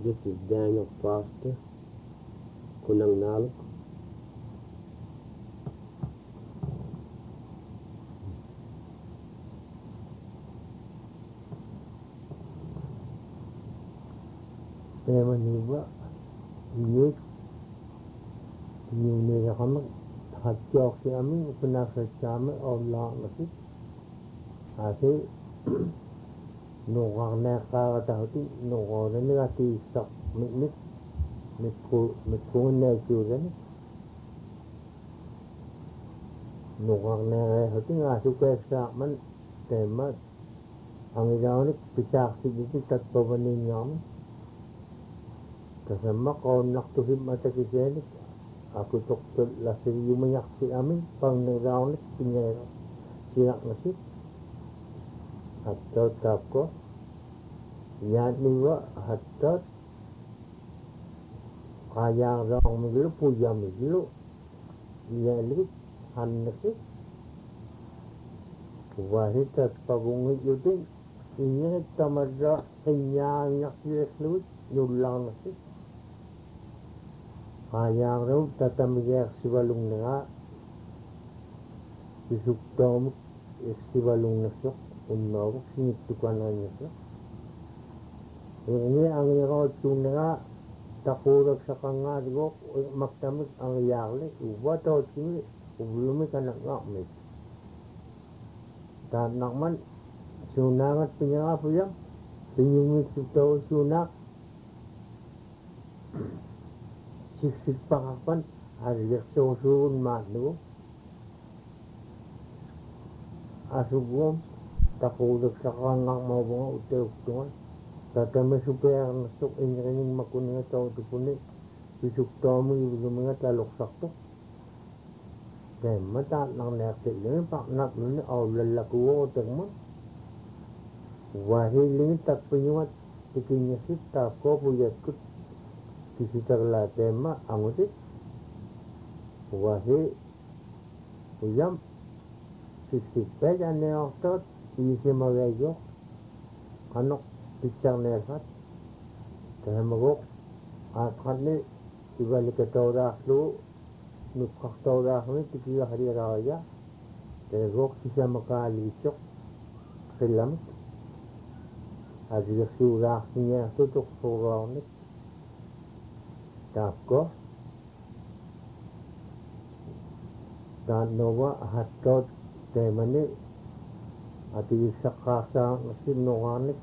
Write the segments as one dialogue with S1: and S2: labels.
S1: This is Daniel Foster, Kunang Naluk.
S2: Maniba, Yik, Yuniham, Hatjoki, Punasa Chame, or Langlasi. I say, no one never doubting, no one negative stock, Mitune children. No one never hurting us to get Sarman, Temat, Angidonic, Pitaki, that Povanin Yam. Kasama ko naktuhim matakisenik aku tuktul lasir yumayak si amin pang nagrawnik pinyero sinak nasip hatot kapko yan niwa hatot kaya rong miglo puja miglo yelik han nasip wahid at pagungit yutin inyet tamadra kanyang yakileslut yulang nasip Kayang raw tatamigay siwalong nga isuktom siwalong nasok unawak sinitukan na niya ini ang ikaw tun nga takurag sa kangarigok magtamit ang yakli uwa tawad kini ubulumi ka na nga may tanakman sunangat pinya nga po yan pinyumit sutaw sunak Sisip pangapan hariyak susun madu asugom takudak sa kangang mabunga uteuktungan tatame supaya nasok inyaring makuninga tao tupunin isuktomo yung mga talok sakto kaya mata nang naktik yun paknak yun lalakawa o tegmo wahiling takpinyuat tikinyasit tako puyat kut Kisi terla tema angusit wahi uyam sisi peda neoktot isi magayo kanok pisang nerhat kaya magok atkan ni ibalik ke taurak lu nukak taurak ni tikiya hari raya kaya gok sisa makali cok silam ada surah niya tutuk surah ni Tako dan nawa hatot temani ati sakasa sinuanik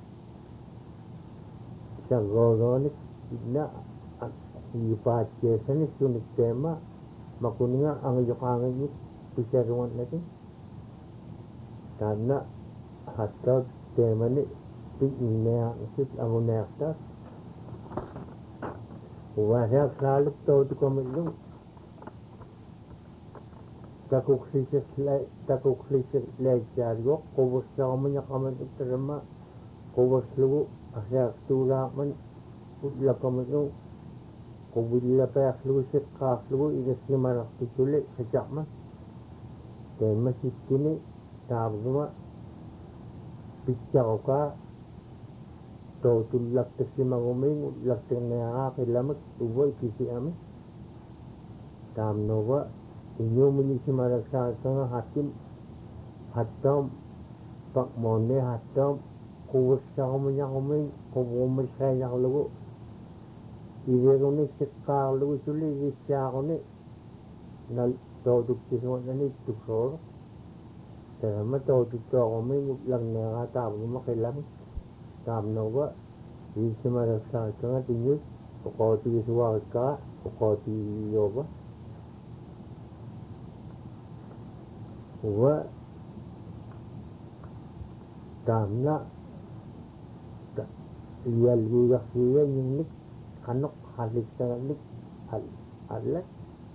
S2: sagoronik na ipache sani sunik tema makuninga ang yukangan yuk pisaruan natin karena hatot temani pinnya sit amunektas Wahai saluk tahu tu kami lu, takuk sisir lagi, kau bersama yang kami tu terima, kau berselu asyik tura men, udlah kami lu, kau bila payah lu sekas lu, ini semua nak tujulik sejak mas, dan masih kini tahu semua, bicara kau Tau tu lakte si maguming lakte nga kilamat uboy kisi ami tam nova inyo muni si maragsa nga hatim hatam pak mone hatam kuwas sa kumanya kuming kumumay sa yak lugo iwe kuni sikka lugo suli isya kuni na tau tu kiswa na ni tuksor kaya tau tu kuming lang nga tabo makilamat Tam nova, isi marasa kanga tinggi, pokoti suaka, pokoti yoba. Wa tamna, iyal juga siya yung nik, kanok halik sa nik, halak.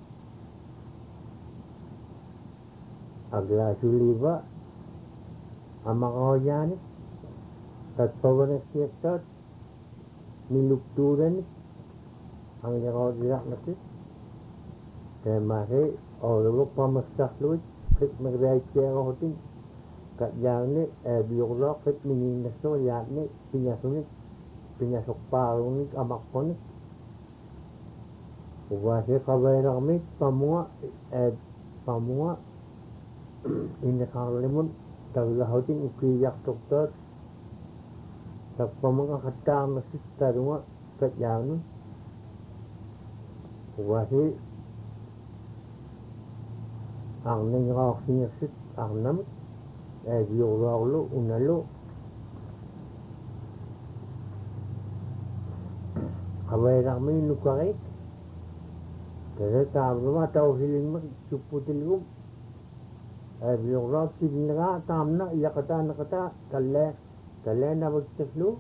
S2: Agla suliba, amakawayanik. Tatpawanas siyatat nilukturan ang nakawagilak natin kaya mahi orang pamasak luwit kit magbayad siya ako tin kat yang ni biyoklo kit mininas no yan ni pinyasunit pinasukparunik amakkonik uwasi kawairagmit pamua inakarlimut taglahotin ukiyak doktor tagpamanga katamasit tarunga katyanu uwasi ang nangraksinyasit ang namit biyoraglo unalo kawairagmit nukarik kaya tamna tau hiling mak cuputilgum biyorag sidinaga tamna yakata nakata kalle na bagtaslu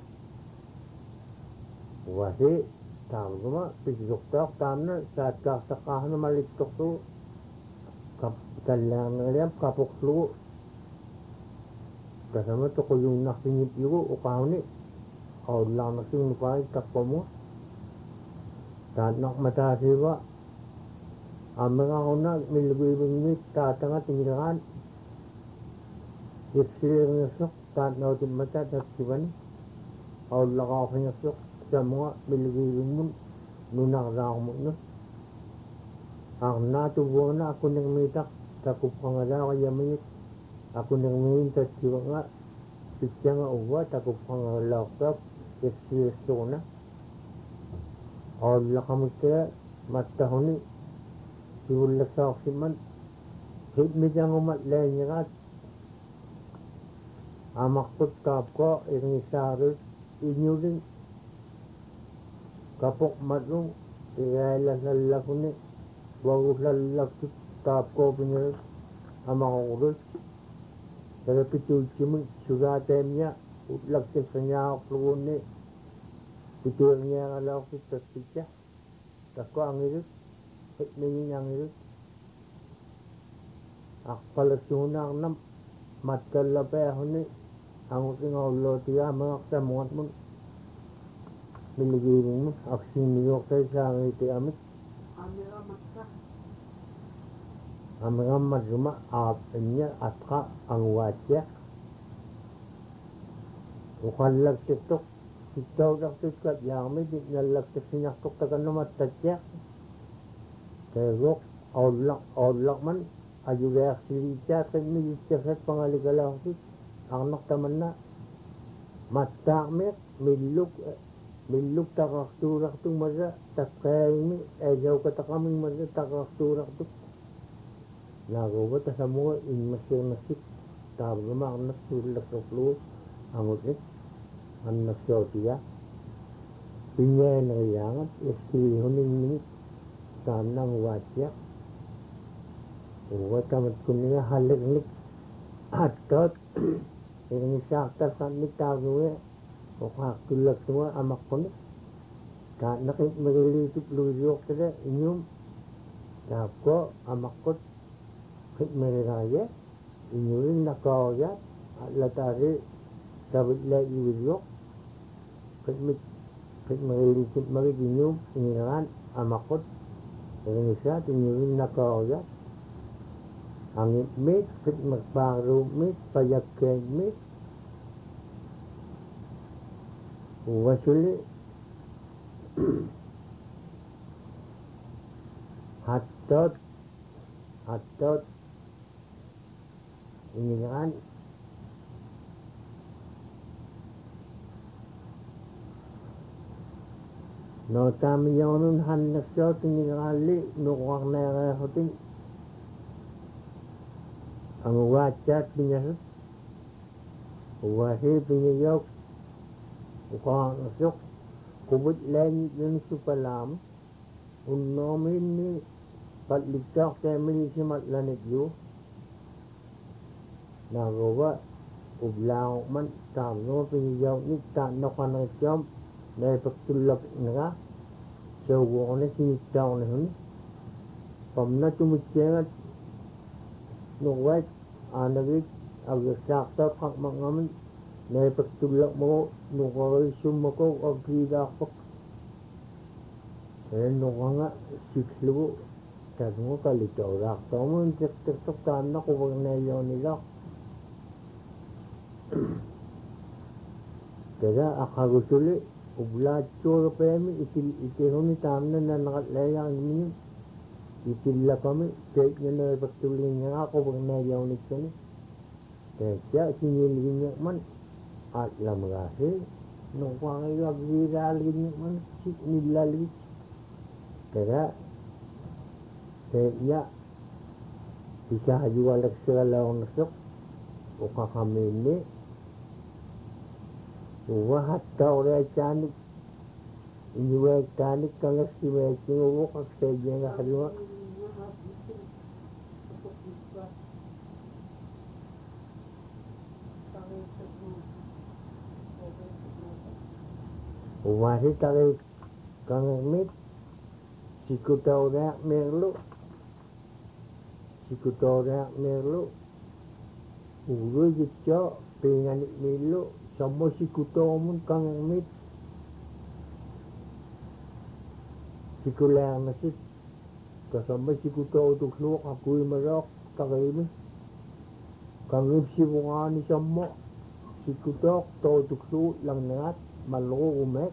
S2: wasi tamna pisdoktor tamna saat kakakahan na malitok tu kalle na kapoklu kasama to ko yung nakinip yugo ukawni lang nasing nupay takpo mo tanak matasiwa mga una milibibingit tatanga tinirahan yipsilir nasok tatnautin mata tatsiwan lakaw nasok sa mga milibibing mo nunakaraw mo no ang natubuan na ako nang mitak takupangala kaya mayit ako nang mayit tatsiwa nga pitya nga uwa takupangala kap yipsilir na lakamit kaya matahuni Siwala sa oksiman, hit ang umatlay niya amakot kapko, irang isarot, inyo rin, kapok matlong, kaya lalak ko ni, bago lalak ko, kapko pinirot, amakurot, pero pitulsi mo, sugatem niya, utlak siya sa niya ako ni, pitul niya ang alaw ko sa pitya, tako ang irot, hit yang itu akpalasuna nam matalape honi ang tingaw tiya mga kamuat mo miligilin mo aksi niyo kay sa iti amit amira mazuma apnya atka ang watya ukallag titok ikaw daktikat yami di nalag tisinaktok tagan namat tatya Terok, aulak man, ayulah sirita, kami dicakap pangaligalah itu, anak teman na, mata mek, miluk takak turak tu maza, tak kaya ini, jauh kata kami maza takak turak tu, lagu kita semua in masih, tahu memang anak turak tu, angut ni, anak siapa, pinya yang istri huning ni. Tanang wajah, wajah kuning halik nik, atot, ini sakit sangat tahu wah kulak semua amak konik, tak nak melilit lujur kita inyum, tako amak kot, hit meraya, inyuin nak kau ya, latari, sabit lagi lujur, hit melilit inyum, ingiran amak kot. Ini siya tinuloy na kauya. Ang meat, fit magparo meat, payagkeg meat. Wasuli. Hatot. Ini kan. No tami yonun hannak siya tingali nukwak na hoting ang wachat pinyasot wasi pinyayok ukwak nasok kubut lenit yun supalam unomin ni patligtak temini si matlanit yu nagawa ublang man tamo pinyayok ni tanok na siyam na ipagtulak nga sa uwa na sinitaw na yun pamna tumitsengat nuwet anagit agasakta kak mangaman na ipagtulak mo nukarisum ako agridakpak kaya nuka nga siklo sabi mo kalitaw rakta mo yung tiktok tanak upag na yun nila kaya akagusuli ublaatsuura peemi ikihuni taamna na nakatlayaan minyo itilla kami keiknya ipagtulinga ako pag nayawnitsani kaya sinilinya man at lamagasi nung pangilagiralin man nilalit kaya bisa jualak segala nasok uka kami ini wahat kau rea canik ini wek canik kangas si wek ngubuk ak saja nga kalima Wahid tarik kang mit sikutaurea merlu uru jityo penganik milu sama sikutaumun kang mit sikulang nasit kasama sikutau tuklu akui marok takimi kang sibungani sama sikutok tau tuklu lang nangat malu umek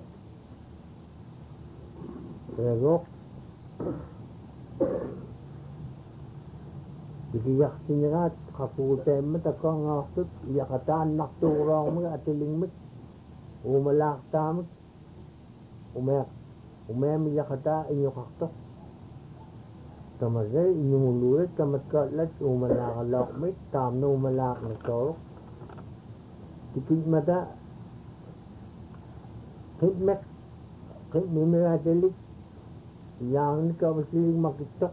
S2: regok dikiyak sinyarat kaputem matakang akut yakatan nakturong mga atiling mit umalak tamit umem yakata inyo kaktok kamagay inyo mululit kamat katlat umalak alak mit tamno umalak na torok dikit mata hikmek mimiratelik yang ni kau mesti makitok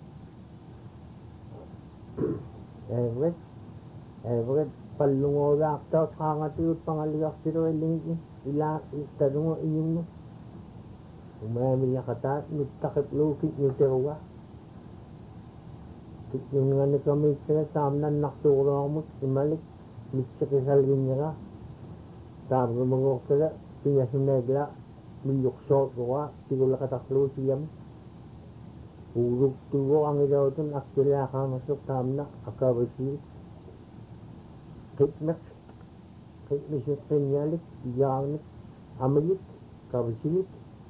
S2: evet palungorak tau sangatut pangaliak siro eling ila tarungo inyong umaya kata nutakip lukit nutewa yung nga ni kami sila samnan nakturong mo imalik mitsakisalgin niya sabi ko mga sila pinyasunegla milyuksot ko sigula kataklo siyam urug tuwo ang ilaw dun akila ka masuk tamna akabasi kitmek kitmisyon penyalik yangnik amalit kabasilit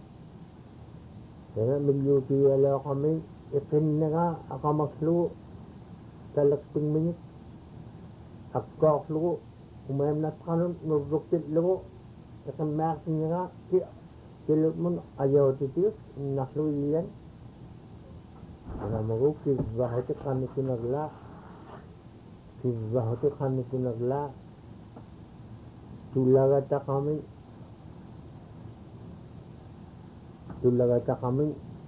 S2: kaya milyuti alaw kami ikin na nga akamaklo talakping minit akkaklo umayam na kanon nuruktit lo ikin makin nga silot mo ayaw titiyos naklo iyan Namaru kizbahote kami kunagla tulagata kami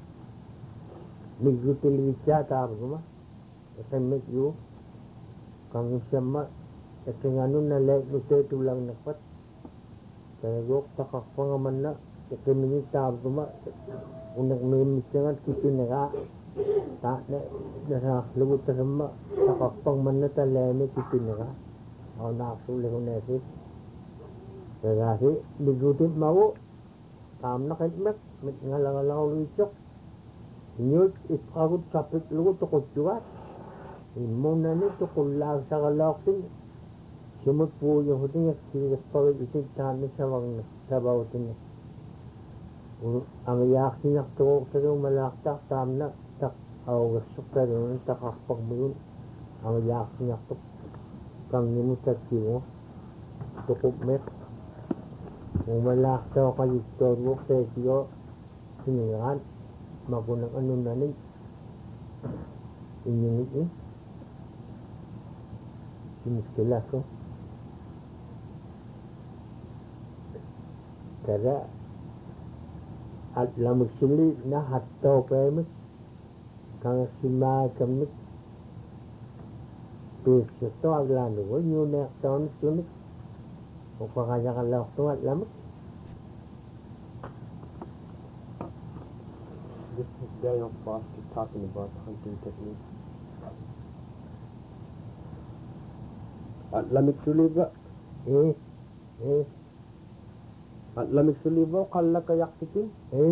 S2: migutilitsa tabi ko ma ekemek yu kami siyama ekengano na lek nute tulang napat kaya gok takakpangaman na ekemini tabi ko ma unak mimisangat kitinera tak nak lubut terima tak pang mana talene kitinera au nak sulit hunesi jadi digutit mau tam nak etmek mit ngalang lucok nyut ipagut kapit lu to kujuat imona ni to kullag sa galaktin sumut po yung huting sigas pawid itig tan sa wang sabawtin ang yak sinak to sa malaktak tam na tak au sukar yung takakpag mo yun ang yak sinak to kang nimutat siyo tukop met kung malaktaw kayo to sa siyo siningan magunang ano na rin inyong siniskila ko kaya at lamig sili na hataw pemit kang sima kamit pisyo to aglano ko yun na taon sunit o pakanya ka lang to at lamig.
S1: This is Daniel Foster talking about hunting techniques. At lamig suliba. At lamig suliba kala kayak tikin.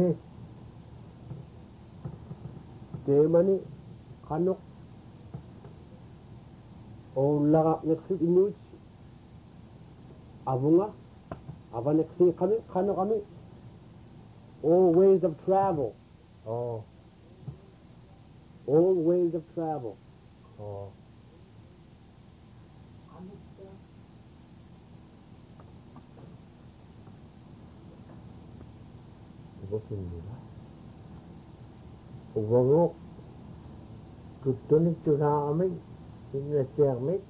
S1: Tema ni kanok. O laka neksi inuits. Abunga. Aba neksi kami kano kami All ways of travel.
S2: All
S1: ways of travel.
S2: Ibukin nila. Uwangok. Tutunik to sa amin. Sinasiyamit.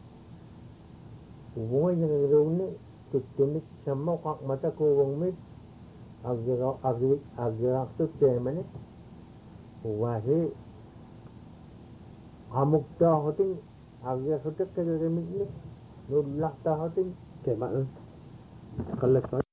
S2: Uwangay nangaruni. Tutunik sa mo kak mata kuwang mit. Agirak to temane. Uwasi. Amuk ta hoting. Agirak to kagagamit ni. Nulak ta hoting.
S1: Okay, bạn ơi. Con lật